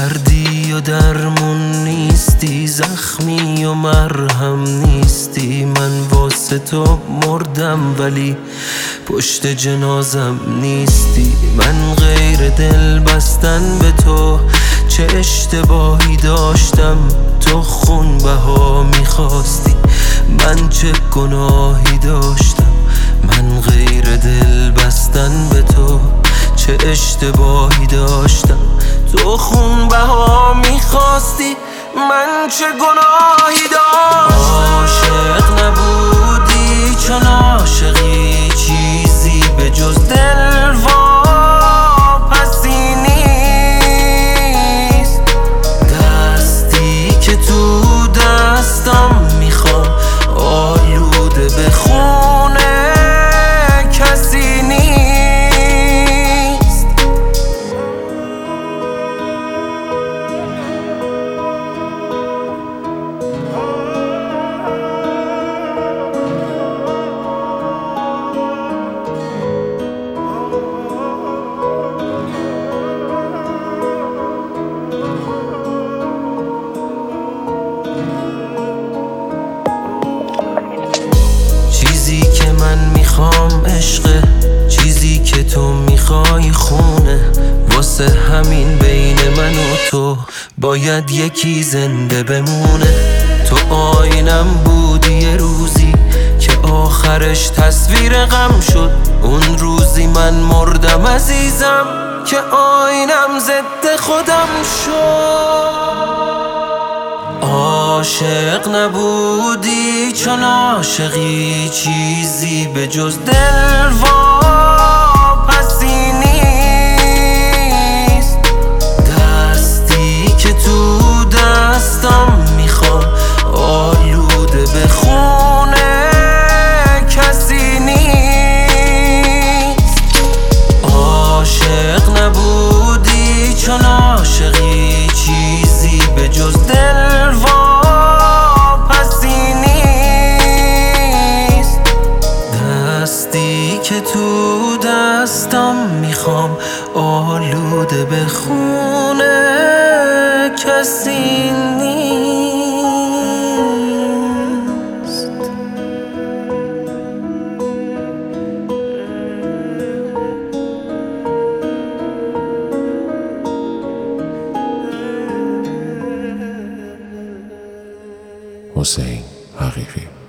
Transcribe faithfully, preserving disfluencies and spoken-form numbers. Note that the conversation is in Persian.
دردی و درمون نیستی، زخمی و مرهم نیستی. من واسه تو مردم ولی پشت جنازم نیستی. من غیر دل بستن به تو چه اشتباهی داشتم؟ تو خون بها میخواستی، من چه گناهی داشتم؟ من غیر دل بستن به تو چه اشتباهی داشتم؟ تو خون بها میخواستی، من چه گناهی داشتم؟ عاشق نبودی چون عاشقی چیزی به جز دل واپسی نیست. دستی که تو دستم میخوام آلوده به خونه کسی نیست. چیزی که من میخوام عشقه، چیزی که تو میخوای خونه. واسه همین بین من و تو باید یکی زنده بمونه. تو آینم بودی یه روزی که آخرش تصویر غم شد. اون روزی من مردم عزیزم که آینم ضد خودم شد. عاشق نبودی چون عاشقی چیزی به جز دل واپسی نیست. دستی که تو دستم میخوام آلوده به خونه کسی نیست. عاشق نبودی چون عاشقی چیزی به جز دل که تو دستم میخوام آلوده به خونه کسی نیست. حسین حقیقی.